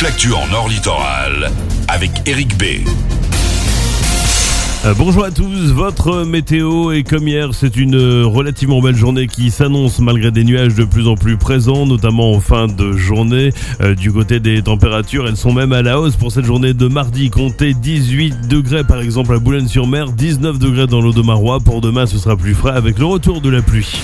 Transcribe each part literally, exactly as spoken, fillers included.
l'actu en Nord Littoral avec Eric B. Euh, bonjour à tous, votre météo est comme hier, c'est une relativement belle journée qui s'annonce malgré des nuages de plus en plus présents, notamment en fin de journée. Euh, du côté des températures, elles sont même à la hausse pour cette journée de mardi. Comptez dix-huit degrés par exemple à Boulogne-sur-Mer, dix-neuf degrés dans l'Audomarois. Pour demain, ce sera plus frais avec le retour de la pluie.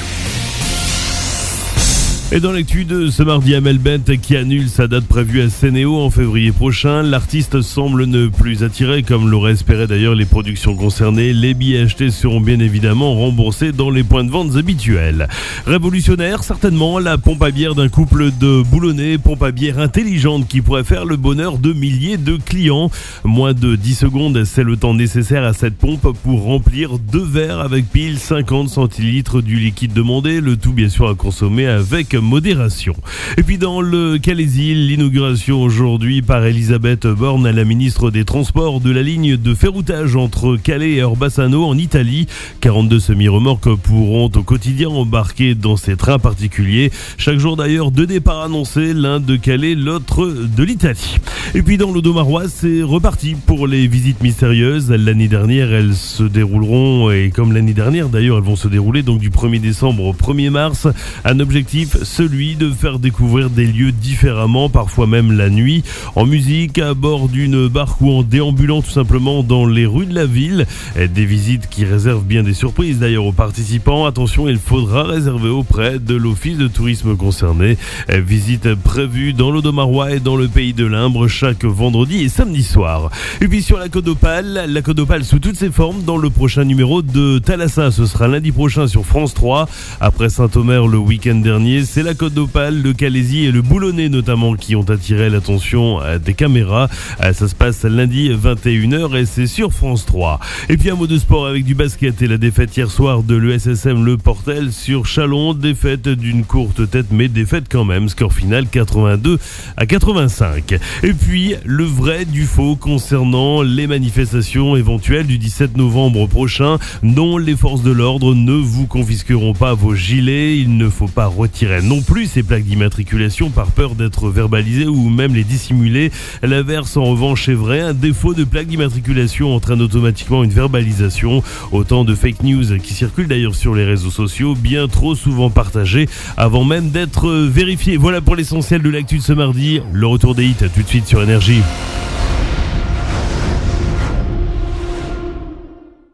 Et dans l'actu de ce mardi, Amel Bent qui annule sa date prévue à Sénéo en février prochain. L'artiste semble ne plus attirer, comme l'auraient espéré d'ailleurs les productions concernées. Les billets achetés seront bien évidemment remboursés dans les points de vente habituels. Révolutionnaire, certainement, la pompe à bière d'un couple de Boulonnais, pompe à bière intelligente qui pourrait faire le bonheur de milliers de clients. Moins de dix secondes, c'est le temps nécessaire à cette pompe pour remplir deux verres avec pile cinquante centilitres du liquide demandé. Le tout bien sûr à consommer avec modération. Et puis dans le Calaisis, l'inauguration aujourd'hui par Elisabeth Borne, la ministre des Transports, de la ligne de ferroutage entre Calais et Orbassano en Italie. quarante-deux semi-remorques pourront au quotidien embarquer dans ces trains particuliers. Chaque jour d'ailleurs, deux départs annoncés, l'un de Calais, l'autre de l'Italie. Et puis dans l'Audomarois, c'est reparti pour les visites mystérieuses. L'année dernière, elles se dérouleront, et comme l'année dernière d'ailleurs, elles vont se dérouler donc du premier décembre au premier mars. Un objectif, celui de faire découvrir des lieux différemment, parfois même la nuit, en musique, à bord d'une barque ou en déambulant tout simplement dans les rues de la ville. Des visites qui réservent bien des surprises d'ailleurs aux participants. Attention, il faudra réserver auprès de l'office de tourisme concerné. Visite prévue dans l'Audomarois et dans le pays de l'Imbre chaque vendredi et samedi soir. Et puis sur la Côte d'Opale, la Côte d'Opale sous toutes ses formes dans le prochain numéro de Thalassa. Ce sera lundi prochain sur France trois. Après Saint-Omer le week-end dernier, c'est la Côte d'Opale, le Calaisis et le Boulonnais notamment qui ont attiré l'attention des caméras. Ça se passe lundi vingt et une heures et c'est sur France trois. Et puis un mot de sport avec du basket et la défaite hier soir de l'E S S M Le Portel sur Chalon. Défaite d'une courte tête mais défaite quand même. Score final quatre-vingt-deux à quatre-vingt-cinq. Et puis le vrai du faux concernant les manifestations éventuelles du dix-sept novembre prochain. Non, les forces de l'ordre ne vous confisqueront pas vos gilets. Il ne faut pas retirer non plus ces plaques d'immatriculation par peur d'être verbalisées ou même les dissimuler. L'inverse en revanche est vrai, un défaut de plaque d'immatriculation entraîne automatiquement une verbalisation. Autant de fake news qui circulent d'ailleurs sur les réseaux sociaux, bien trop souvent partagées avant même d'être vérifiées. Voilà pour l'essentiel de l'actu de ce mardi. Le retour des hits tout de suite sur Énergie.